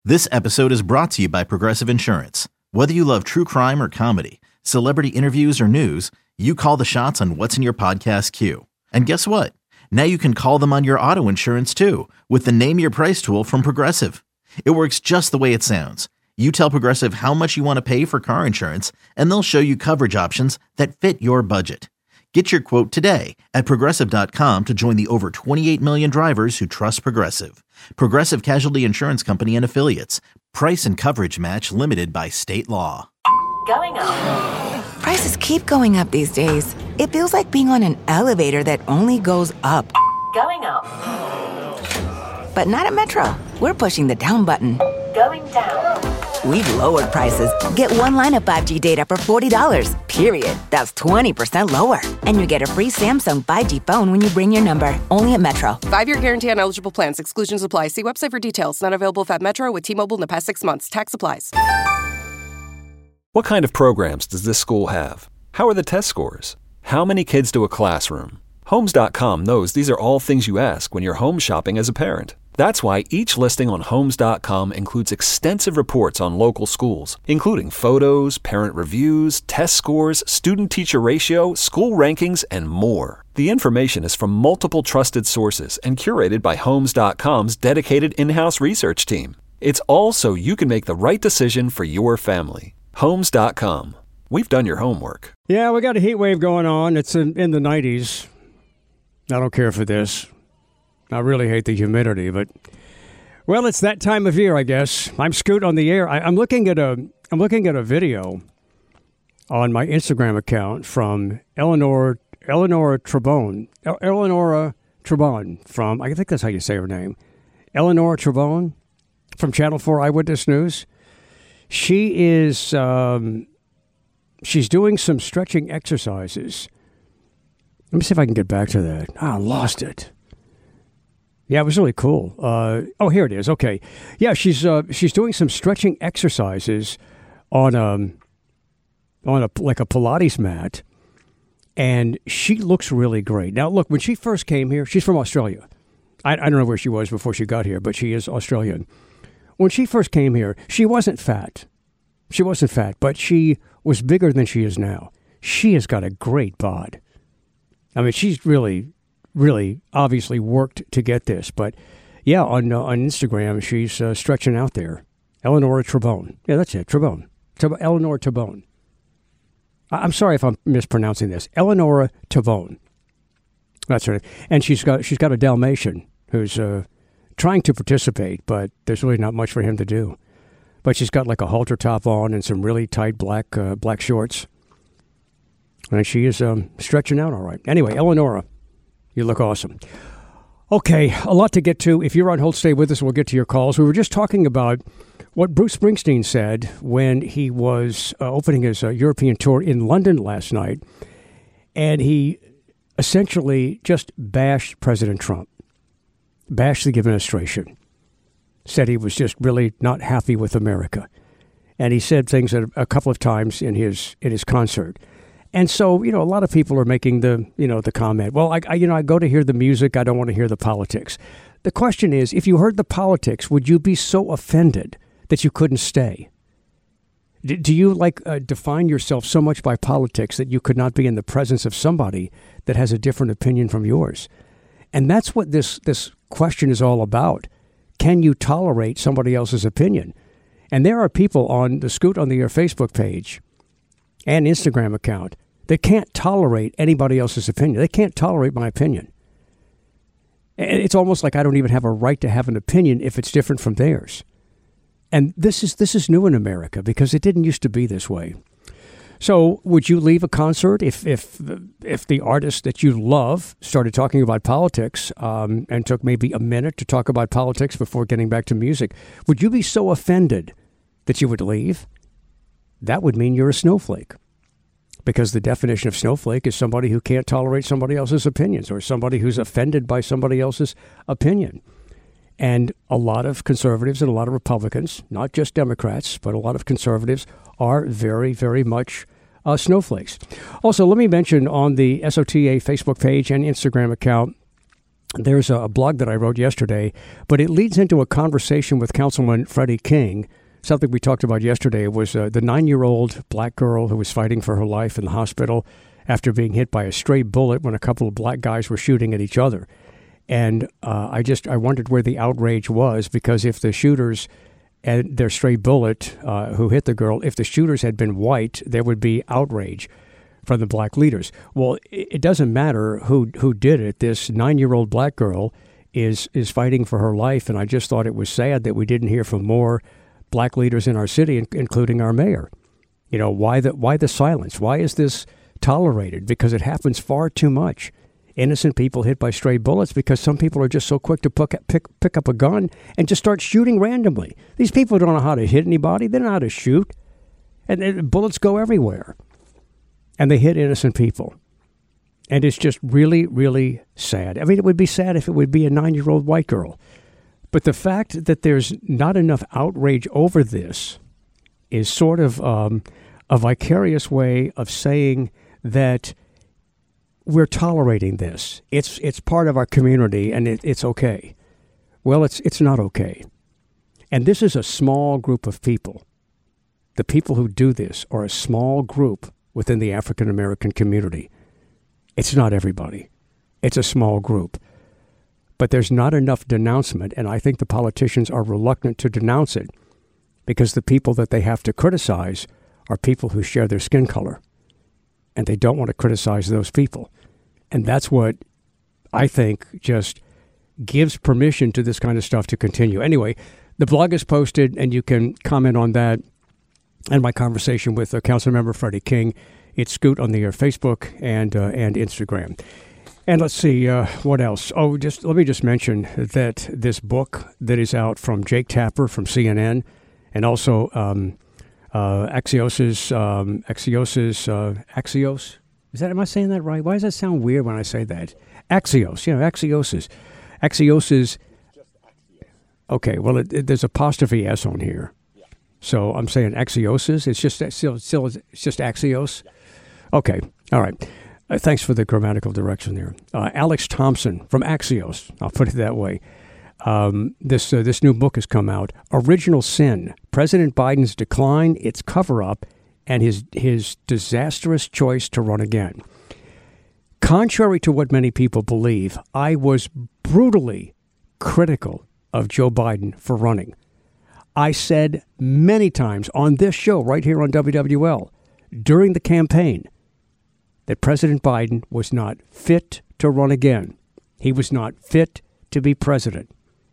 This episode is brought to you by Progressive Insurance. Whether you love true crime or comedy, celebrity interviews or news, you call the shots on what's in your podcast queue. And guess what? Now you can call them on your auto insurance too with the Name Your Price tool from Progressive. It works just the way it sounds. You tell Progressive how much you want to pay for car insurance, and they'll show you coverage options that fit your budget. Get your quote today at Progressive.com to join the over 28 million drivers who trust Progressive. Progressive Casualty Insurance Company and Affiliates. Price and coverage match limited by state law. Going up. Prices keep going up these days. It feels like being on an elevator that only goes up. Going up. But not at Metro. We're pushing the down button. Going down. We've lowered prices. Get one line of 5G data for $40, period. That's 20% lower. And you get a free Samsung 5G phone when you bring your number. Only at Metro. 5-year guarantee on eligible plans. Exclusions apply. See website for details. Not available at Metro with T-Mobile in the past 6 months. Tax applies. What kind of programs does this school have? How are the test scores? How many kids do a classroom? Homes.com knows these are all things you ask when you're home shopping as a parent. That's why each listing on Homes.com includes extensive reports on local schools, including photos, parent reviews, test scores, student-teacher ratio, school rankings, and more. The information is from multiple trusted sources and curated by Homes.com's dedicated in-house research team. It's all so you can make the right decision for your family. Homes.com. We've done your homework. Yeah, we got a heat wave going on. It's in the 90s. I don't care for this. I really hate the humidity, but well, it's that time of year, I guess. I'm Scoot on the air. I'm looking at a video on my Instagram account from Eleanora Trebone. Eleanora Trebone from, I think that's how you say her name. Eleanora Trebone from Channel 4 Eyewitness News. She is she's doing some stretching exercises. Let me see if I can get back to that. I lost it. Yeah, it was really cool. Here it is. Okay. Yeah, she's doing some stretching exercises on a Pilates mat, and she looks really great. Now, look, when she first came here, she's from Australia. I don't know where she was before she got here, but she is Australian. When she first came here, she wasn't fat. She wasn't fat, but she was bigger than she is now. She has got a great bod. I mean, she's really obviously worked to get this. But, yeah, on Instagram, she's stretching out there. Eleanora Trebone. Yeah, that's it, Trebone. Eleanora Trebone. I'm sorry if I'm mispronouncing this. Eleanora Trebone. That's her name. And she's got a Dalmatian who's trying to participate, but there's really not much for him to do. But she's got like a halter top on and some really tight black shorts. And she is stretching out all right. Anyway, Eleanora, you look awesome. Okay, a lot to get to. If you're on hold, stay with us. We'll get to your calls. We were just talking about what Bruce Springsteen said when he was opening his European tour in London last night. And he essentially just bashed President Trump, bashed the administration, said he was just really not happy with America. And he said things a couple of times in his concert. And so, a lot of people are making the comment, well, I go to hear the music. I don't want to hear the politics. The question is, if you heard the politics, would you be so offended that you couldn't stay? Do you define yourself so much by politics that you could not be in the presence of somebody that has a different opinion from yours? And that's what this question is all about. Can you tolerate somebody else's opinion? And there are people on the Scoot on the Air Facebook page and Instagram account that can't tolerate anybody else's opinion. They can't tolerate my opinion. And it's almost like I don't even have a right to have an opinion if it's different from theirs. And this is new in America because it didn't used to be this way. So would you leave a concert if the artist that you love started talking about politics and took maybe a minute to talk about politics before getting back to music? Would you be so offended that you would leave? That would mean you're a snowflake, because the definition of snowflake is somebody who can't tolerate somebody else's opinions or somebody who's offended by somebody else's opinion. And a lot of conservatives and a lot of Republicans, not just Democrats, but a lot of conservatives are very, very much snowflakes. Also, let me mention on the SOTA Facebook page and Instagram account, there's a blog that I wrote yesterday, but it leads into a conversation with Councilman Freddie King. Something we talked about yesterday was the 9-year-old black girl who was fighting for her life in the hospital after being hit by a stray bullet when a couple of black guys were shooting at each other. And I wondered where the outrage was, because if the shooters and their stray bullet who hit the girl, if the shooters had been white, there would be outrage from the black leaders. Well, it doesn't matter who did it. This 9-year-old black girl is fighting for her life, and I just thought it was sad that we didn't hear from more black leaders in our city, including our mayor. You know, why the silence? Why is this tolerated? Because it happens far too much. Innocent people hit by stray bullets because some people are just so quick to pick up a gun and just start shooting randomly. These people don't know how to hit anybody. They don't know how to shoot. And bullets go everywhere. And they hit innocent people. And it's just really, really sad. I mean, it would be sad if it would be a 9-year-old white girl. But the fact that there's not enough outrage over this is sort of a vicarious way of saying that we're tolerating this. It's part of our community, and it's okay. Well, it's not okay. And this is a small group of people. The people who do this are a small group within the African American community. It's not everybody. It's a small group. But there's not enough denouncement, and I think the politicians are reluctant to denounce it because the people that they have to criticize are people who share their skin color, and they don't want to criticize those people. And that's what I think just gives permission to this kind of stuff to continue. Anyway, the blog is posted, and you can comment on that and my conversation with Councilmember Freddie King. It's Scoot on the Facebook and Instagram. And let's see, what else? Oh, let me just mention that this book that is out from Jake Tapper from CNN, and also Axios. Am I saying that right? Why does that sound weird when I say that? Axios, Axios. Okay, well, there's apostrophe S on here. So I'm saying Axios. It's just Axios. Okay, all right. Thanks for the grammatical direction there. Alex Thompson from Axios. I'll put it that way. This new book has come out. Original Sin: President Biden's Decline, Its Cover-Up, and his disastrous choice to run again. Contrary to what many people believe, I was brutally critical of Joe Biden for running. I said many times on this show right here on WWL during the campaign that President Biden was not fit to run again. He was not fit to be president.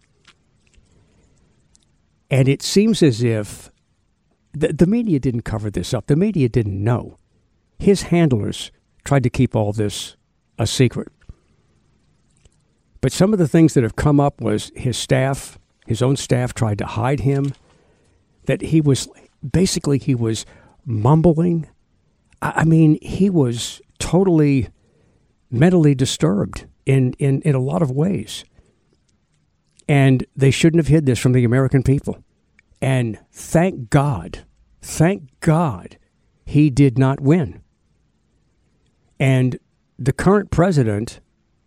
And it seems as if the media didn't cover this up. The media didn't know. His handlers tried to keep all this a secret. But some of the things that have come up was his own staff tried to hide him, that he was mumbling. I mean, he was totally mentally disturbed in a lot of ways. And they shouldn't have hid this from the American people. And thank God, he did not win. And the current president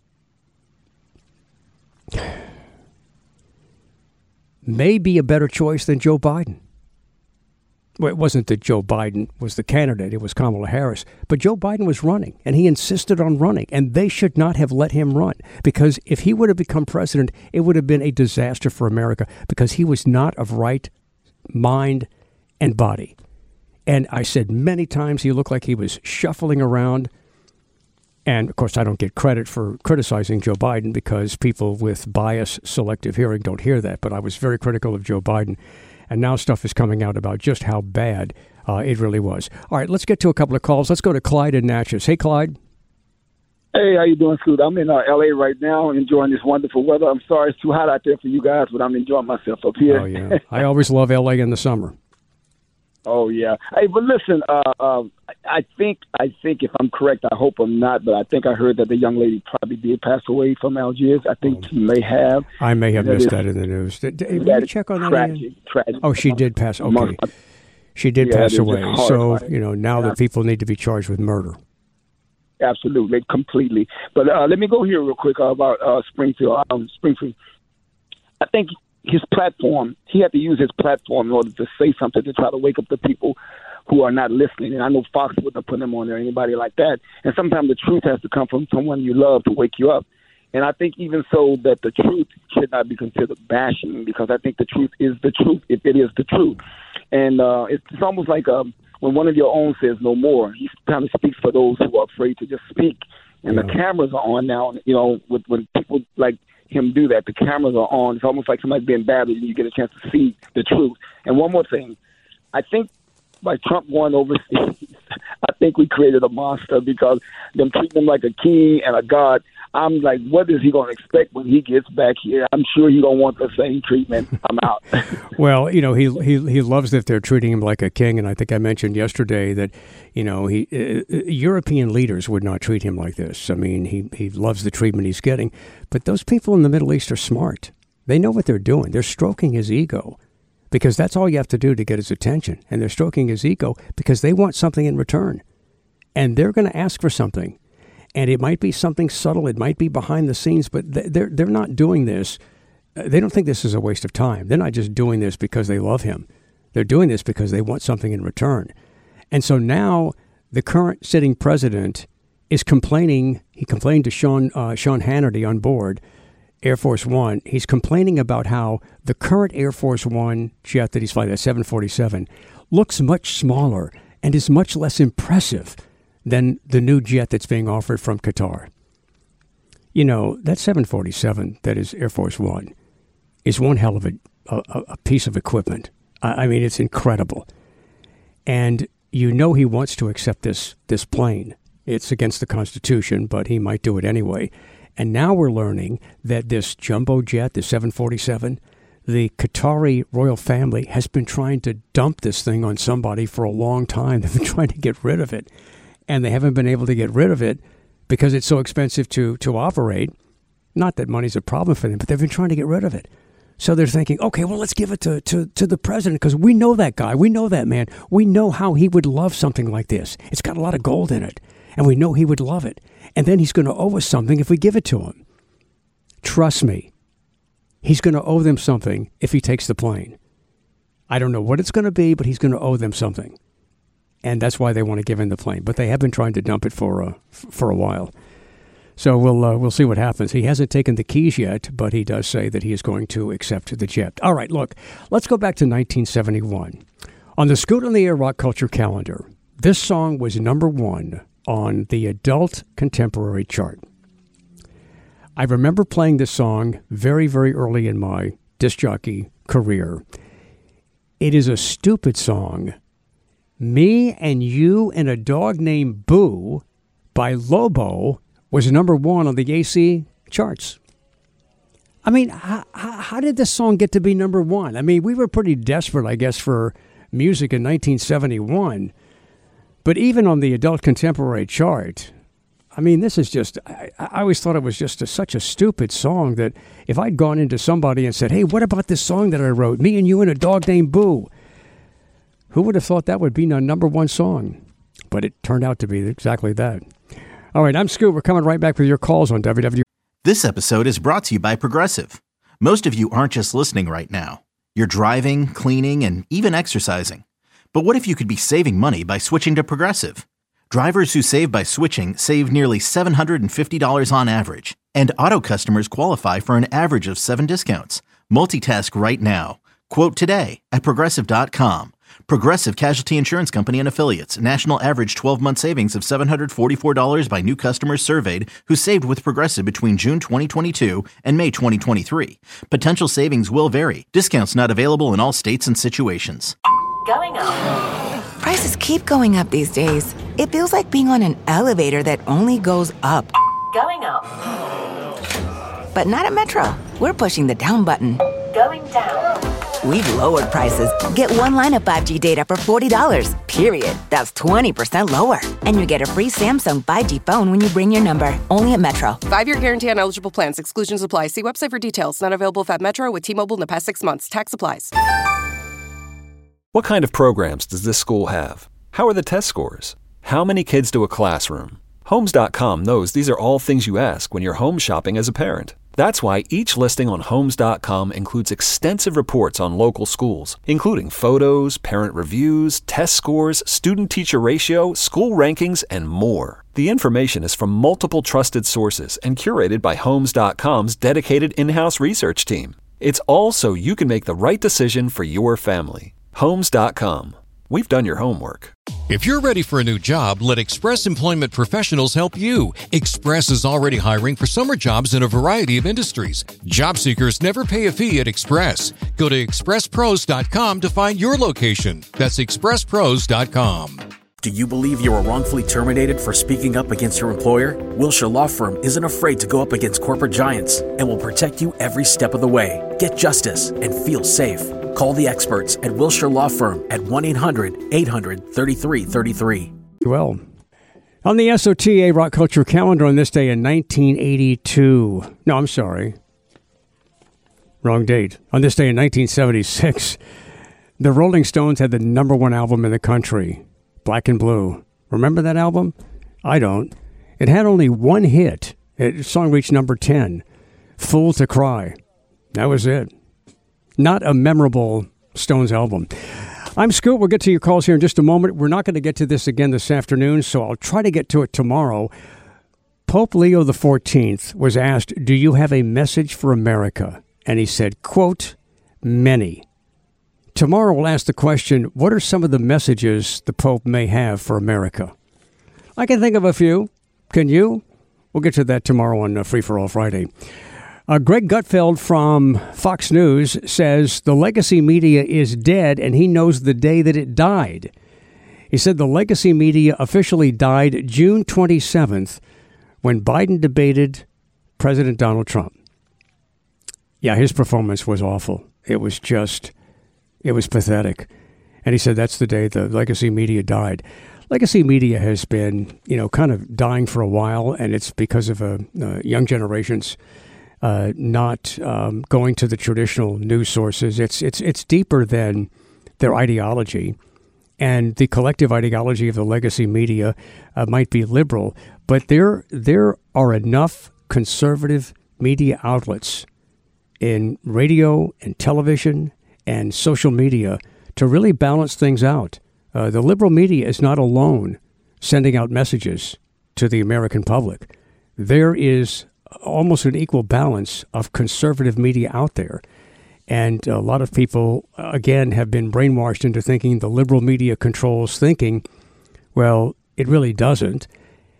may be a better choice than Joe Biden. Well, it wasn't that Joe Biden was the candidate. It was Kamala Harris. But Joe Biden was running, and he insisted on running. And they should not have let him run, because if he would have become president, it would have been a disaster for America, because he was not of right mind and body. And I said many times he looked like he was shuffling around. And, of course, I don't get credit for criticizing Joe Biden because people with bias, selective hearing don't hear that. But I was very critical of Joe Biden. And now stuff is coming out about just how bad it really was. All right, let's get to a couple of calls. Let's go to Clyde in Natchez. Hey, Clyde. Hey, how you doing, Scoot? I'm in L.A. right now enjoying this wonderful weather. I'm sorry it's too hot out there for you guys, but I'm enjoying myself up here. Oh, yeah. I always love L.A. in the summer. Oh, yeah. Hey, but listen, I think if I'm correct, I hope I'm not, but I think I heard that the young lady probably did pass away from Algiers. I think she may have. I may have missed that in the news. Did you check on that again? Tragic. Oh, she did pass. Okay. She did pass away. So, now that people need to be charged with murder. absolutely, completely. But let me go here real quick about Springfield. Springfield. I think his platform, he had to use his platform in order to say something to try to wake up the people who are not listening. And I know Fox wouldn't have put him on there, anybody like that. And sometimes the truth has to come from someone you love to wake you up. And I think even so that the truth should not be considered bashing, because I think the truth is the truth if it is the truth. And it's almost like when one of your own says no more, he kind of speaks for those who are afraid to just speak. And the cameras are on now, you know, when people like him do that, the cameras are on. It's almost like somebody's being battered and you get a chance to see the truth. And one more thing, I think by Trump going overseas, I think we created a monster, because them treating him like a king and a god. I'm like, what is he going to expect when he gets back here? I'm sure he's going to want the same treatment. I'm out. Well, you know, he loves that they're treating him like a king, and I think I mentioned yesterday that, you know, European leaders would not treat him like this. I mean, he loves the treatment he's getting, but those people in the Middle East are smart. They know what they're doing. They're stroking his ego, because that's all you have to do to get his attention, and they're stroking his ego because they want something in return, and they're going to ask for something. And it might be something subtle. It might be behind the scenes, but they're not doing this. They don't think this is a waste of time. They're not just doing this because they love him. They're doing this because they want something in return. And so now the current sitting president is complaining. He complained to Sean Hannity on board Air Force One. He's complaining about how the current Air Force One jet that he's flying, that 747, looks much smaller and is much less impressive than the new jet that's being offered from Qatar. You know, that 747 that is Air Force One is one hell of a piece of equipment. I mean, it's incredible. And you know he wants to accept this plane. It's against the Constitution, but he might do it anyway. And now we're learning that this jumbo jet, the 747, the Qatari royal family has been trying to dump this thing on somebody for a long time. They've been trying to get rid of it. And they haven't been able to get rid of it because it's so expensive to operate. Not that money's a problem for them, but they've been trying to get rid of it. So they're thinking, okay, well, let's give it to the president, because we know that guy. We know that man. We know how he would love something like this. It's got a lot of gold in it, and we know he would love it. And then he's going to owe us something if we give it to him. Trust me, he's going to owe them something if he takes the plane. I don't know what it's going to be, but he's going to owe them something. And that's why they want to give him the plane. But they have been trying to dump it for a while. So we'll see what happens. He hasn't taken the keys yet, but he does say that he is going to accept the jet. All right, look, let's go back to 1971. On the Scoot on the Air Rock Culture calendar, this song was number one on the adult contemporary chart. I remember playing this song very, very early in my disc jockey career. It is a stupid song. Me and You and a Dog Named Boo by Lobo was number one on the AC charts. I mean, how did this song get to be number one? I mean, we were pretty desperate, I guess, for music in 1971. But even on the adult contemporary chart, I mean, this is just, I always thought it was just such a stupid song that if I'd gone into somebody and said, hey, what about this song that I wrote, Me and You and a Dog Named Boo? Who would have thought that would be the number one song? But it turned out to be exactly that. All right, I'm Scoot. We're coming right back with your calls on WW. This episode is brought to you by Progressive. Most of you aren't just listening right now. You're driving, cleaning, and even exercising. But what if you could be saving money by switching to Progressive? Drivers who save by switching save nearly $750 on average. And auto customers qualify for an average of 7 discounts. Multitask right now. Quote today at Progressive.com. Progressive Casualty Insurance Company and Affiliates. National average 12-month savings of $744 by new customers surveyed who saved with Progressive between June 2022 and May 2023. Potential savings will vary. Discounts not available in all states and situations. Going up. Prices keep going up these days. It feels like being on an elevator that only goes up. Going up. But not at Metro. We're pushing the down button. Going down. We've lowered prices. Get one line of 5G data for $40, period. That's 20% lower. And you get a free Samsung 5G phone when you bring your number. Only at Metro. 5-year guarantee on eligible plans. Exclusions apply. See website for details. Not available at Metro with T-Mobile in the past 6 months. Tax applies. What kind of programs does this school have? How are the test scores? How many kids do a classroom? Homes.com knows these are all things you ask when you're home shopping as a parent. That's why each listing on Homes.com includes extensive reports on local schools, including photos, parent reviews, test scores, student-teacher ratio, school rankings, and more. The information is from multiple trusted sources and curated by Homes.com's dedicated in-house research team. It's all so you can make the right decision for your family. Homes.com. We've done your homework. If you're ready for a new job, let Express Employment Professionals help you. Express is already hiring for summer jobs in a variety of industries. Job seekers never pay a fee at Express. Go to expresspros.com to find your location. That's expresspros.com. Do you believe you were wrongfully terminated for speaking up against your employer? Wilshire Law Firm isn't afraid to go up against corporate giants and will protect you every step of the way. Get justice and feel safe. Call the experts at Wilshire Law Firm at 1-800-800-3333. Well, on the SOTA Rock Culture calendar on this day in 1982. No, I'm sorry. Wrong date. On this day in 1976, the Rolling Stones had the number one album in the country, Black and Blue. Remember that album? I don't. It had only one hit. The song reached number 10, Fool to Cry. That was it. Not a memorable Stones album. I'm Scoot. We'll get to your calls here in just a moment. We're not going to get to this again this afternoon, so I'll try to get to it tomorrow. Pope Leo XIV was asked, do you have a message for America? And he said, quote, many. Tomorrow we'll ask the question, what are some of the messages the Pope may have for America? I can think of a few. Can you? We'll get to that tomorrow on Free for All Friday. Greg Gutfeld from Fox News says the legacy media is dead and he knows the day that it died. He said the legacy media officially died June 27th when Biden debated President Donald Trump. Yeah, his performance was awful. It was pathetic. And he said that's the day the legacy media died. Legacy media has been, kind of dying for a while, and it's because of young generations not going to the traditional news sources. It's deeper than their ideology, and the collective ideology of the legacy media might be liberal, but there are enough conservative media outlets in radio and television and social media to really balance things out. The liberal media is not alone sending out messages to the American public. There is almost an equal balance of conservative media out there. And a lot of people, again, have been brainwashed into thinking the liberal media controls thinking. Well, it really doesn't.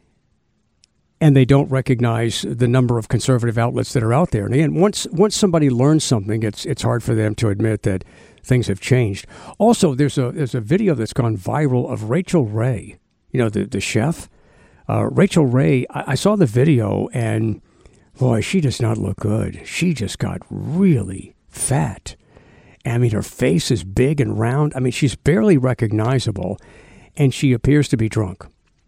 And they don't recognize the number of conservative outlets that are out there. And again, once somebody learns something, it's hard for them to admit that things have changed. Also, there's a video that's gone viral of Rachel Ray, the chef. Rachel Ray, I saw the video, and boy, she does not look good. She just got really fat. I mean, her face is big and round. I mean, she's barely recognizable, and she appears to be drunk.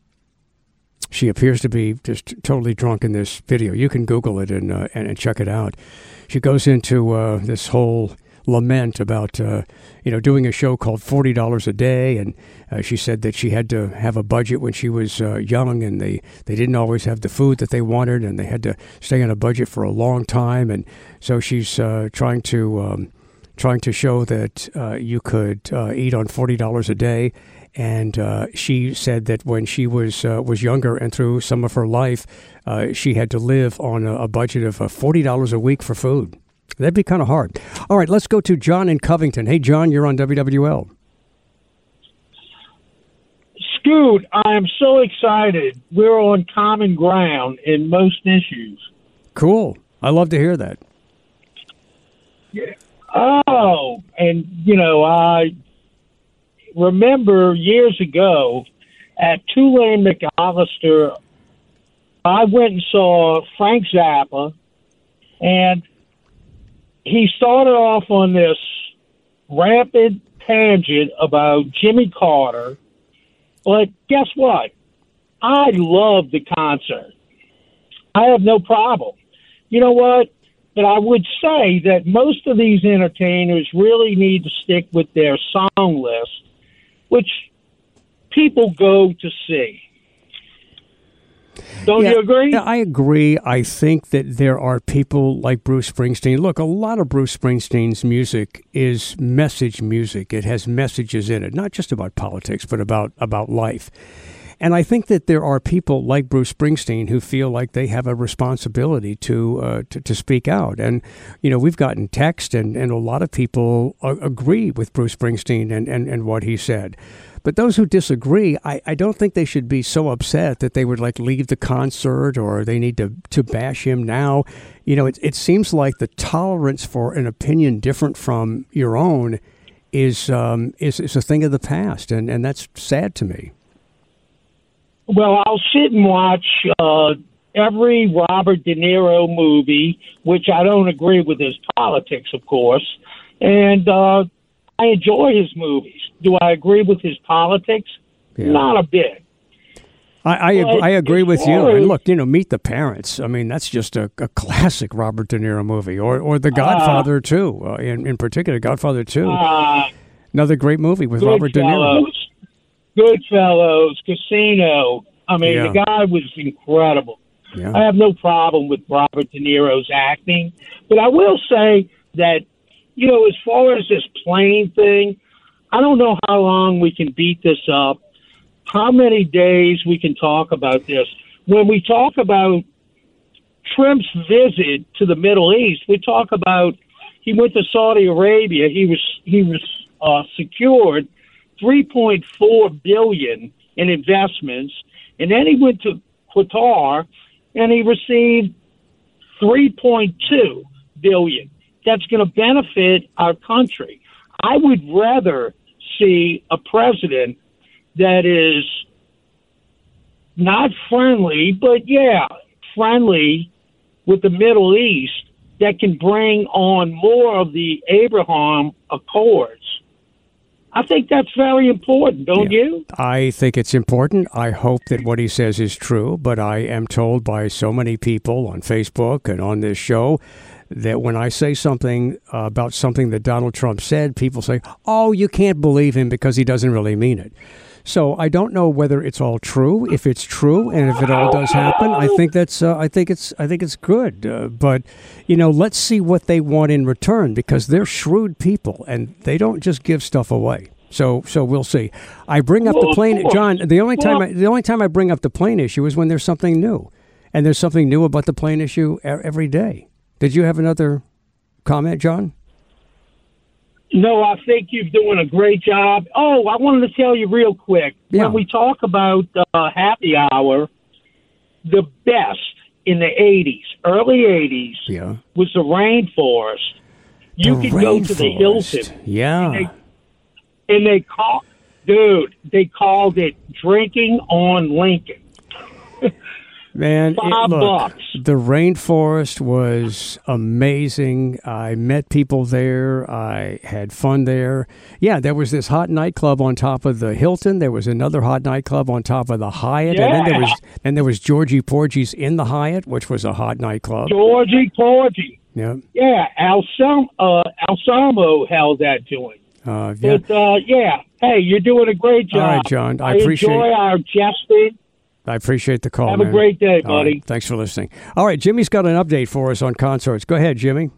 She appears to be just totally drunk in this video. You can Google it and check it out. She goes into this whole lament about, doing a show called $40 a day. And she said that she had to have a budget when she was young, and they didn't always have the food that they wanted, and they had to stay on a budget for a long time. And so she's trying to show that you could eat on $40 a day. And she said that when she was younger and through some of her life, she had to live on a budget of $40 a week for food. That'd be kind of hard. All right, let's go to John in Covington. Hey, John, you're on WWL. Scoot, I am so excited. We're on common ground in most issues. Cool. I love to hear that. Yeah. Oh, and, I remember years ago at Tulane McAllister, I went and saw Frank Zappa, and he started off on this rampant tangent about Jimmy Carter. But guess what? I loved the concert. I have no problem. You know what? But I would say that most of these entertainers really need to stick with their song list, which people go to see. Don't you agree? Yeah, I agree. I think that there are people like Bruce Springsteen. Look, a lot of Bruce Springsteen's music is message music. It has messages in it, not just about politics, but about life. And I think that there are people like Bruce Springsteen who feel like they have a responsibility to speak out. And, we've gotten text, and a lot of people agree with Bruce Springsteen and what he said. But those who disagree, I don't think they should be so upset that they would leave the concert or they need to bash him now. It seems like the tolerance for an opinion different from your own is a thing of the past, and that's sad to me. Well, I'll sit and watch every Robert De Niro movie, which I don't agree with his politics, of course, and I enjoy his movies. Do I agree with his politics? Yeah. Not a bit. I agree with you. And look, Meet the Parents. I mean, that's just a classic Robert De Niro movie, or The Godfather 2, in particular, Godfather 2. Another great movie with Robert De Niro. Goodfellas, Casino. I mean, the guy was incredible. Yeah. I have no problem with Robert De Niro's acting. But I will say that, as far as this plane thing, I don't know how long we can beat this up, how many days we can talk about this. When we talk about Trump's visit to the Middle East, we talk about he went to Saudi Arabia. He was secured $3.4 billion in investments, and then he went to Qatar and he received $3.2 billion. That's going to benefit our country. I would rather see a president that is not friendly, but friendly with the Middle East, that can bring on more of the Abraham Accords. I think that's very important, don't you? I think it's important. I hope that what he says is true, but I am told by so many people on Facebook and on this show that when I say something about something that Donald Trump said, people say, oh, you can't believe him because he doesn't really mean it. So I don't know whether it's all true. If it's true, and if it all does happen, I think that's I think it's good. But let's see what they want in return, because they're shrewd people and they don't just give stuff away. So we'll see. I bring up the plane, John. The only time I bring up the plane issue is when there's something new, and there's something new about the plane issue every day. Did you have another comment, John? No, I think you're doing a great job. Oh, I wanted to tell you real quick. Yeah. When we talk about happy hour, the best in the 80s, early 80s, was the Rainforest. You could go to the Hilton. Yeah. And they called it Drinking on Lincoln. Man, $5. The Rainforest was amazing. I met people there. I had fun there. Yeah, there was this hot nightclub on top of the Hilton. There was another hot nightclub on top of the Hyatt. Yeah. And then there was Georgie Porgy's in the Hyatt, which was a hot nightclub. Georgie Porgy. Yeah. Yeah, Alsamo held that joint. Yeah. But, hey, you're doing a great job. All right, John. I enjoy our jesting. I appreciate the call, Have a great day, buddy. Right, thanks for listening. All right, Jimmy's got an update for us on concerts. Go ahead, Jimmy.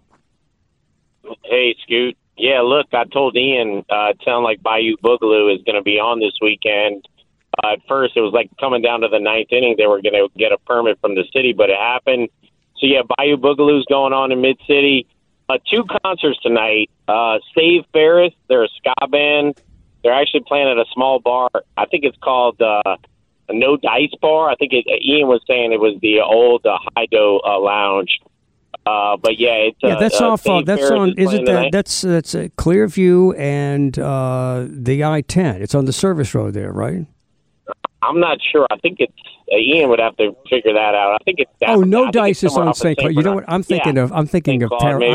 Hey, Scoot. Yeah, look, I told Ian it sounded like Bayou Boogaloo is going to be on this weekend. At first, it was like coming down to the ninth inning. They were going to get a permit from the city, but it happened. So, yeah, Bayou Boogaloo's going on in Mid-City. 2 concerts tonight. Stave Ferris, they're a ska band. They're actually playing at a small bar. I think it's called... No Dice Bar. I think Ian was saying it was the old Hido Lounge. But it's that's off. That's on. Isn't that that's Clearview and the I-10? It's on the service road there, right? I'm not sure. I think it's Ian would have to figure that out. I think it's. No Dice is on St. Clair. You know what? I'm thinking of. I'm thinking of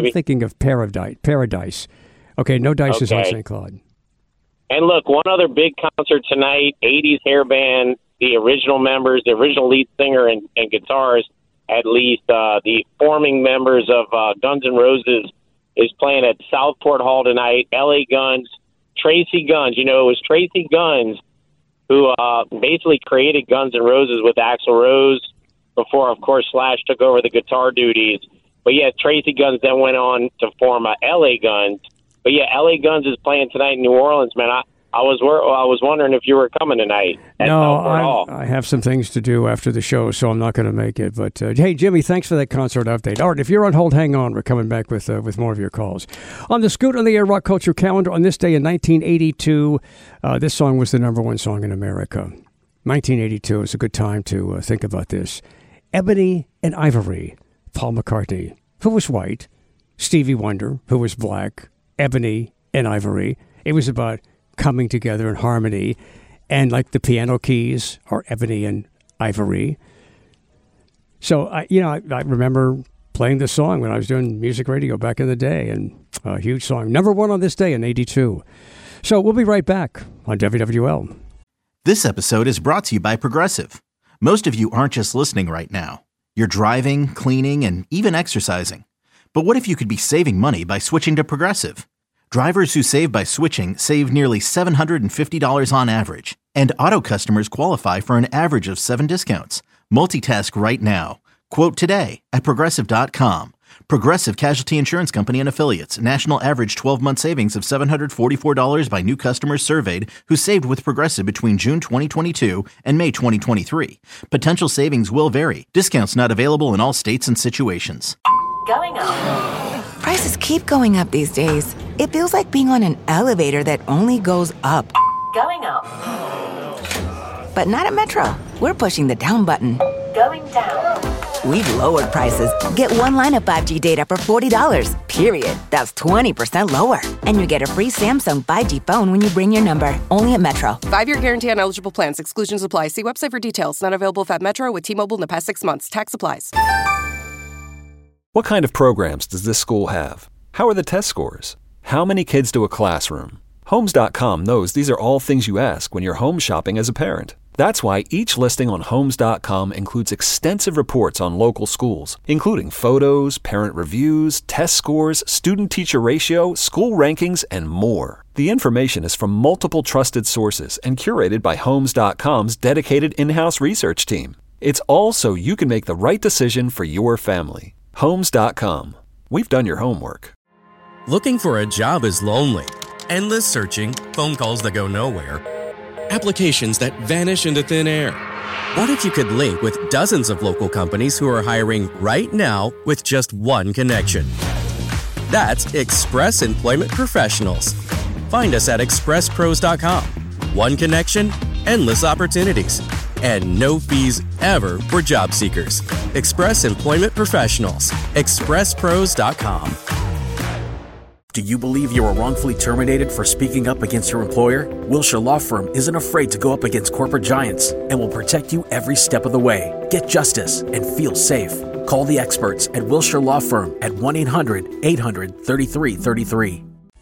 Paradise. Okay, No Dice is on St. Claude. And look, one other big concert tonight. 80s hair band. The original members, the original lead singer and guitarist, at least the forming members of Guns N' Roses, is playing at Southport Hall tonight. LA Guns, Tracy Guns. It was Tracy Guns who basically created Guns N' Roses with Axl Rose. before, of course, Slash took over the guitar duties. But yeah, Tracy Guns then went on to form LA Guns. But yeah, LA Guns is playing tonight in New Orleans, man. I was wondering if you were coming tonight. No, I have some things to do after the show, so I'm not going to make it. But hey, Jimmy, thanks for that concert update. All right, if you're on hold, hang on. We're coming back with more of your calls. On the Scoot on the Air Rock Culture calendar, on this day in 1982, this song was the number one song in America. 1982 is a good time to think about this. Ebony and Ivory, Paul McCartney, who was white, Stevie Wonder, who was black, Ebony and Ivory. It was about coming together in harmony, and like the piano keys are ebony and ivory. So I remember playing this song when I was doing music radio back in the day, and a huge song, number one on this day in 82. So we'll be right back on WWL. This episode is brought to you by Progressive. Most of you aren't just listening right now. You're driving, cleaning, and even exercising. But what if you could be saving money by switching to Progressive? Drivers who save by switching save nearly $750 on average, and auto customers qualify for an average of 7 discounts. Multitask right now. Quote today at Progressive.com. Progressive Casualty Insurance Company and Affiliates. National average 12-month savings of $744 by new customers surveyed who saved with Progressive between June 2022 and May 2023. Potential savings will vary. Discounts not available in all states and situations. Going up. Prices keep going up these days. It feels like being on an elevator that only goes up. Going up. But not at Metro. We're pushing the down button. Going down. We've lowered prices. Get one line of 5G data for $40, period. That's 20% lower. And you get a free Samsung 5G phone when you bring your number. Only at Metro. 5-year guarantee on eligible plans. Exclusions apply. See website for details. Not available at Metro with T-Mobile in the past 6 months. Tax applies. What kind of programs does this school have? How are the test scores? How many kids do a classroom? Homes.com knows these are all things you ask when you're home shopping as a parent. That's why each listing on Homes.com includes extensive reports on local schools, including photos, parent reviews, test scores, student-teacher ratio, school rankings, and more. The information is from multiple trusted sources and curated by Homes.com's dedicated in-house research team. It's all so you can make the right decision for your family. Homes.com. We've done your homework. Looking for a job is lonely. Endless searching, phone calls that go nowhere, applications that vanish into thin air. What if you could link with dozens of local companies who are hiring right now with just one connection? That's Express Employment Professionals. Find us at expresspros.com. One connection, endless opportunities, and no fees ever for job seekers. Express Employment Professionals. expresspros.com. Do you believe you were wrongfully terminated for speaking up against your employer? Wilshire Law Firm isn't afraid to go up against corporate giants and will protect you every step of the way. Get justice and feel safe. Call the experts at Wilshire Law Firm at 1-800-800-3333.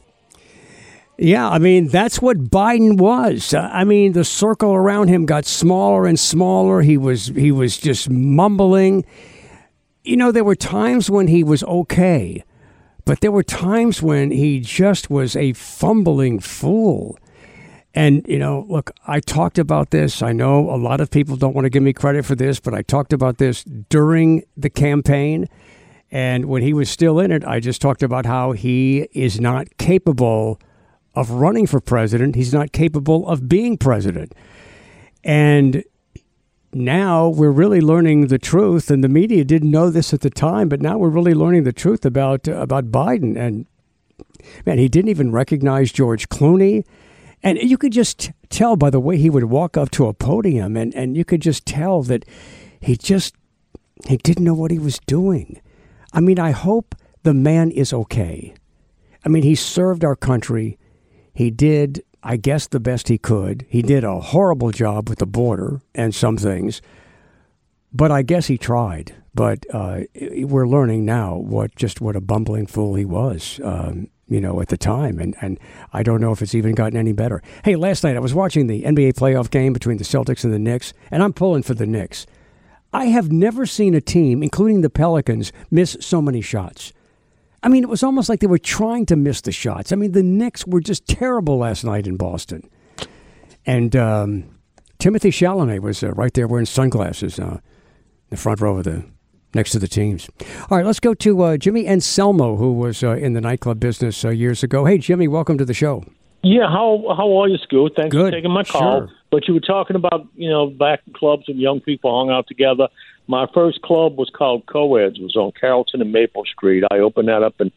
Yeah, I mean, that's what Biden was. I mean, the circle around him got smaller and smaller. He was just mumbling. You know, there were times when he was okay, but there were times when he just was a fumbling fool. And, you know, look, I talked about this. I know a lot of people don't want to give me credit for this, but I talked about this during the campaign. And when he was still in it, I just talked about how he is not capable of running for president. He's not capable of being president. And now we're really learning the truth, and the media didn't know this at the time, but now we're really learning the truth about Biden. And, man, he didn't even recognize George Clooney. And you could just tell by the way he would walk up to a podium, and you could just tell that he didn't know what he was doing. I mean, I hope the man is okay. I mean, he served our country. He did, I guess, the best he could. He did a horrible job with the border and some things, but I guess he tried. But we're learning now what a bumbling fool he was, at the time. And I don't know if it's even gotten any better. Hey, last night I was watching the NBA playoff game between the Celtics and the Knicks, and I'm pulling for the Knicks. I have never seen a team, including the Pelicans, miss so many shots. I mean, it was almost like they were trying to miss the shots. I mean, the Knicks were just terrible last night in Boston. And Timothy Chalamet was right there wearing sunglasses. the front row of next to the teams. All right, let's go to Jimmy Anselmo, who was in the nightclub business years ago. Hey, Jimmy, welcome to the show. Yeah, how are you, Scoot? Thanks for taking my call. Sure. But you were talking about, back in clubs and young people hung out together. My first club was called Co-Eds. It was on Carrollton and Maple Street. I opened that up in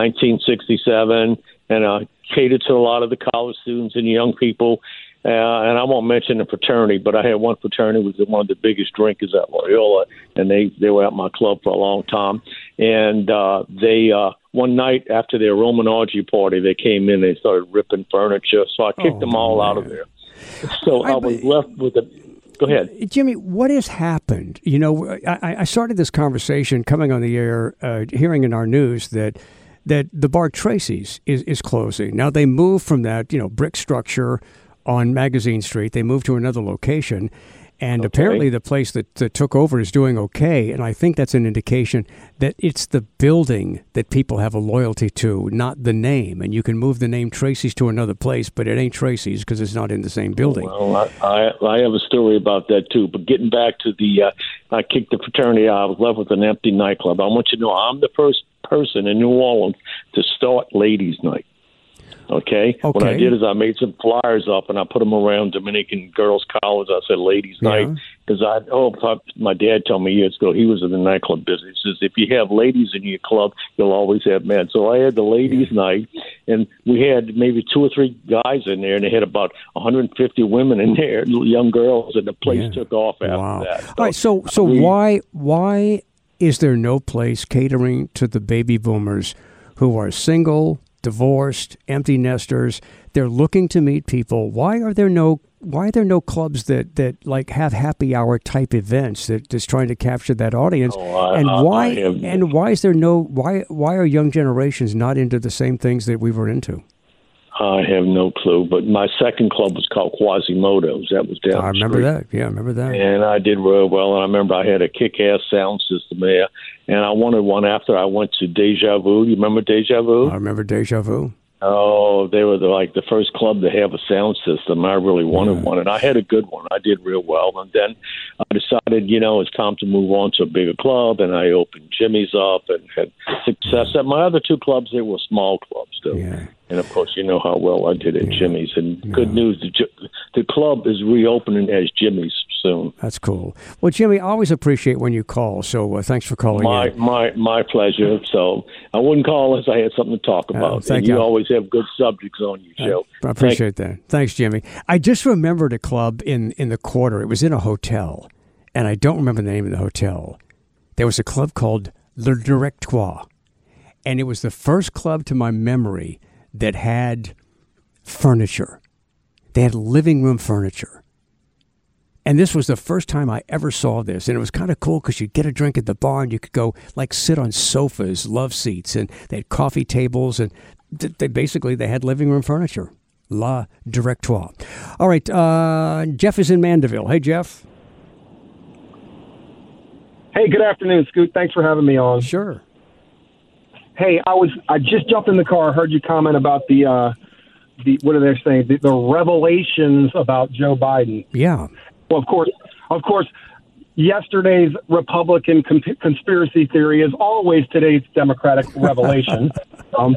1967, and I catered to a lot of the college students and young people. And I won't mention the fraternity, but I had one fraternity was one of the biggest drinkers at Loyola, and they were at my club for a long time. And they one night after their Roman orgy party, they came in, they started ripping furniture, so I kicked them all out of there. So I was left with a... Go ahead. Jimmy, what has happened? I started this conversation coming on the air, hearing in our news that the bar Tracy's is closing. Now, they moved from that, brick structure on Magazine Street. They moved to another location, and apparently the place that took over is doing okay, and I think that's an indication that it's the building that people have a loyalty to, not the name. And you can move the name Tracy's to another place, but it ain't Tracy's because it's not in the same building. Well, I have a story about that, too. But getting back to I kicked the fraternity out. I was left with an empty nightclub. I want you to know I'm the first person in New Orleans to start ladies' night. Okay. What I did is I made some flyers up and I put them around Dominican Girls College. I said ladies' night because my dad told me years ago, he was in the nightclub business. He says, if you have ladies in your club, you'll always have men. So I had the ladies' night, and we had maybe 2 or 3 guys in there, and they had about 150 women in there, young girls, and the place took off after that. All right. So why is there no place catering to the baby boomers who are single, divorced, empty nesters? They're looking to meet people. Why are there no clubs that like have happy hour type events that's trying to capture that audience? Why is there why are young generations not into the same things that we were into? I have no clue, but my second club was called Quasimodo's. That was down I remember the street. I remember that. And I did real well. And I remember I had a kick-ass sound system there. And I wanted one after I went to Deja Vu. You remember Deja Vu? I remember Deja Vu. Oh, they were the first club to have a sound system. I really wanted one, and I had a good one. I did real well. And then I decided, it's time to move on to a bigger club, and I opened Jimmy's up and had success. At my other 2 clubs, they were small clubs, though. Yeah. And, of course, you know how well I did at Jimmy's. And good news, the club is reopening as Jimmy's soon. That's cool. Well, Jimmy, I always appreciate when you call, so thanks for calling in. My pleasure. So I wouldn't call unless I had something to talk about. Thank you. You Always have good subjects on your show. I appreciate that. Thanks, Jimmy. I just remembered a club in the Quarter. It was in a hotel, and I don't remember the name of the hotel. There was a club called Le Directoire, and it was the first club to my memory that had furniture. They had living room furniture. And this was the first time I ever saw this. And it was kind of cool because you'd get a drink at the bar and you could go sit on sofas, love seats, and they had coffee tables, and they had living room furniture. Le Directoire. All right, Jeff is in Mandeville. Hey, Jeff. Hey, good afternoon, Scoot. Thanks for having me on. Sure. Hey, I just jumped in the car, heard you comment about the what are they saying? The revelations about Joe Biden. Yeah. Well, of course, yesterday's Republican conspiracy theory is always today's Democratic revelation. And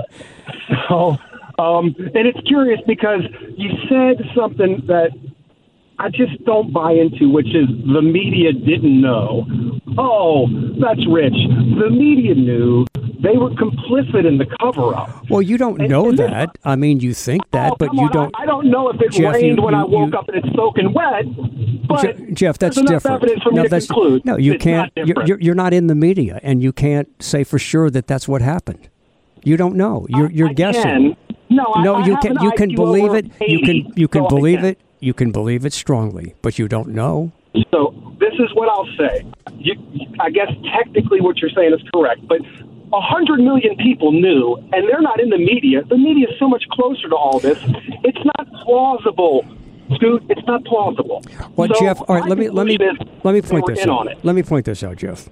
it's curious because you said something that I just don't buy into, which is the media didn't know. Oh, that's rich. The media knew. They were complicit in the cover-up. Well, you don't know that. I mean, you think that, but you don't. I don't know if it rained when I woke up and it's soaking wet. But Jeff, that's enough different. Evidence for me to conclude. No, you can't. You're not in the media, and you can't say for sure that that's what happened. You don't know. You're guessing. You can believe it. You can believe it. You can believe it strongly, but you don't know. So this is what I'll say. I guess technically what you're saying is correct, but 100 million people knew, and they're not in the media. The media is so much closer to all this. It's not plausible, Scoot. It's not plausible. Well, so Jeff, all right. Let me point this out. Let me point this out, Jeff.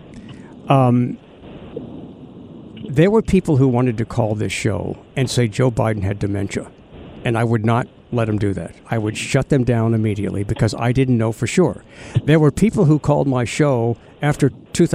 There were people who wanted to call this show and say Joe Biden had dementia, and I would not let them do that. I would shut them down immediately because I didn't know for sure. There were people who called my show after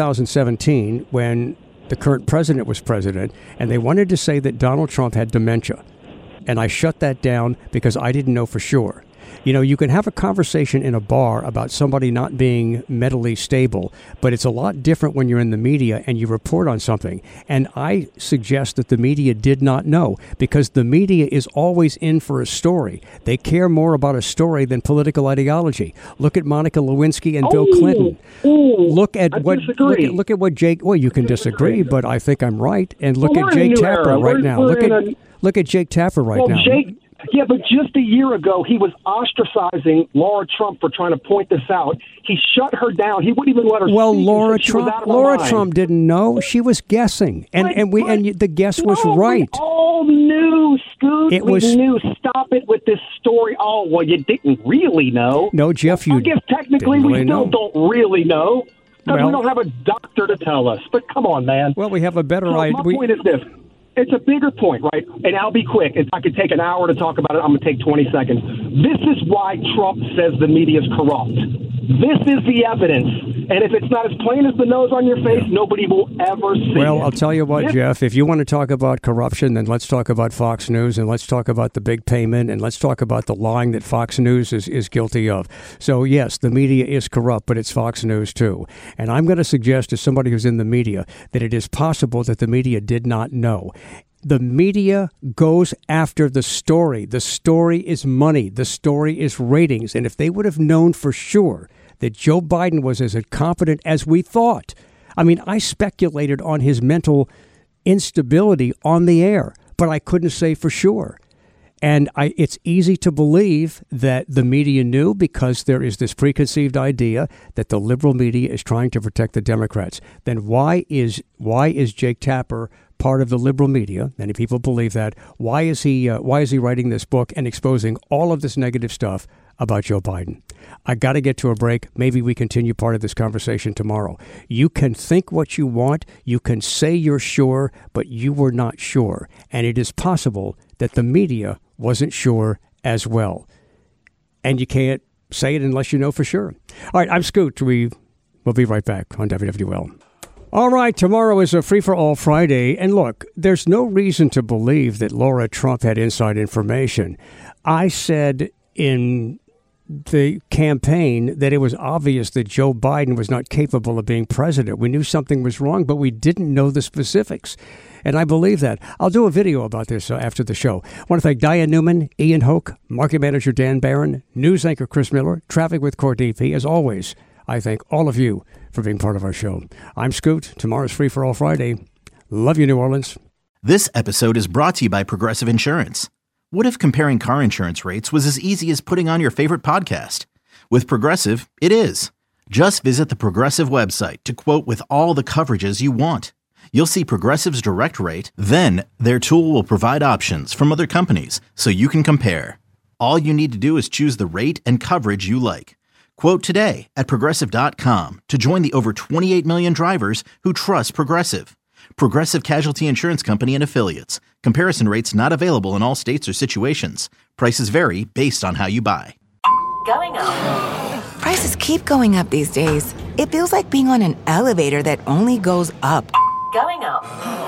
2017 when the current president was president, and they wanted to say that Donald Trump had dementia. And I shut that down because I didn't know for sure. You know, you can have a conversation in a bar about somebody not being mentally stable, but it's a lot different when you're in the media and you report on something. And I suggest that the media did not know, because the media is always in for a story. They care more about a story than political ideology. Look at Monica Lewinsky and Bill Clinton. Look at what Jake. Well, you can disagree, but I think I'm right. And look at Jake Tapper right now. Look at Jake Tapper right now. Yeah, but just a year ago, he was ostracizing Laura Trump for trying to point this out. He shut her down. He wouldn't even let her speak. Well, Laura Trump didn't know. She was guessing, and the guess was right. We all knew, Scoot. We knew. Stop it with this story. Oh, well, you didn't really know. No, Jeff, I guess technically we still don't really know, because we don't have a doctor to tell us. But come on, man. Well, we have a better idea. My point is this. It's a bigger point, right? And I'll be quick. If I could take an hour to talk about it, I'm going to take 20 seconds. This is why Trump says the media is corrupt. This is the evidence. And if it's not as plain as the nose on your face, nobody will ever see it. Well, I'll tell you what, Jeff, if you want to talk about corruption, then let's talk about Fox News, and let's talk about the big payment, and let's talk about the lying that Fox News is guilty of. So, yes, the media is corrupt, but it's Fox News, too. And I'm going to suggest to somebody who's in the media that it is possible that the media did not know. The media goes after the story. The story is money. The story is ratings. And if they would have known for sure that Joe Biden was as incompetent as we thought, I mean, I speculated on his mental instability on the air, but I couldn't say for sure. And it's easy to believe that the media knew, because there is this preconceived idea that the liberal media is trying to protect the Democrats. Then why is Jake Tapper part of the liberal media? Many people believe that. Why is he writing this book and exposing all of this negative stuff about Joe Biden? I got to get to a break. Maybe we continue part of this conversation tomorrow. You can think what you want. You can say you're sure, but you were not sure. And it is possible that the media wasn't sure as well. And you can't say it unless you know for sure. All right, I'm Scoot. We'll be right back on WWL. All right, tomorrow is a free-for-all Friday, and look, there's no reason to believe that Laura Trump had inside information. I said in the campaign that it was obvious that Joe Biden was not capable of being president. We knew something was wrong, but we didn't know the specifics. And I believe that. I'll do a video about this after the show. I want to thank Diane Newman, Ian Hoke, market manager Dan Barron, news anchor Chris Miller, traffic with Courtney P. As always, I thank all of you for being part of our show. I'm Scoot. Tomorrow's Free for All Friday. Love you, New Orleans. This episode is brought to you by Progressive Insurance. What if comparing car insurance rates was as easy as putting on your favorite podcast? With Progressive, it is. Just visit the Progressive website to quote with all the coverages you want. You'll see Progressive's direct rate, then their tool will provide options from other companies so you can compare. All you need to do is choose the rate and coverage you like. Quote today at Progressive.com to join the over 28 million drivers who trust Progressive. Progressive Casualty Insurance Company and Affiliates. Comparison rates not available in all states or situations. Prices vary based on how you buy. Going up. Prices keep going up these days. It feels like being on an elevator that only goes up. Going up.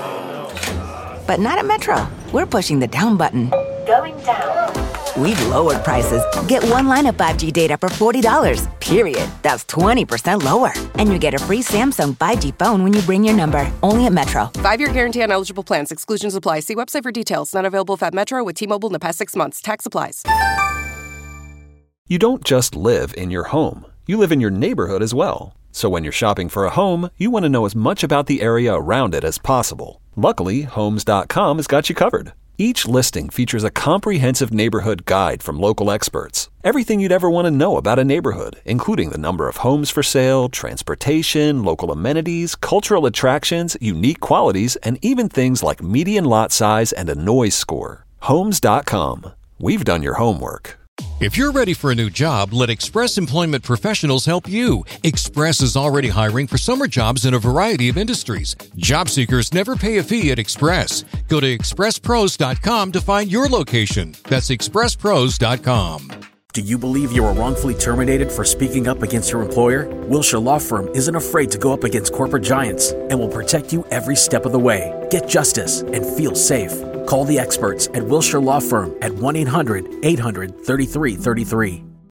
But not at Metro. We're pushing the down button. Going down. We've lowered prices. Get one line of 5G data for $40, period. That's 20% lower. And you get a free Samsung 5G phone when you bring your number. Only at Metro. 5-year guarantee on eligible plans. Exclusions apply. See website for details. Not available at Metro with T-Mobile in the past 6 months. Tax applies. You don't just live in your home. You live in your neighborhood as well. So when you're shopping for a home, you want to know as much about the area around it as possible. Luckily, Homes.com has got you covered. Each listing features a comprehensive neighborhood guide from local experts. Everything you'd ever want to know about a neighborhood, including the number of homes for sale, transportation, local amenities, cultural attractions, unique qualities, and even things like median lot size and a noise score. Homes.com. We've done your homework. If you're ready for a new job, let Express Employment Professionals help you. Express is already hiring for summer jobs in a variety of industries. Job seekers never pay a fee at Express. Go to expresspros.com to find your location. That's expresspros.com. Do you believe you were wrongfully terminated for speaking up against your employer? Wilshire Law Firm isn't afraid to go up against corporate giants and will protect you every step of the way. Get justice and feel safe. Call the experts at Wilshire Law Firm at 1-800-800-3333.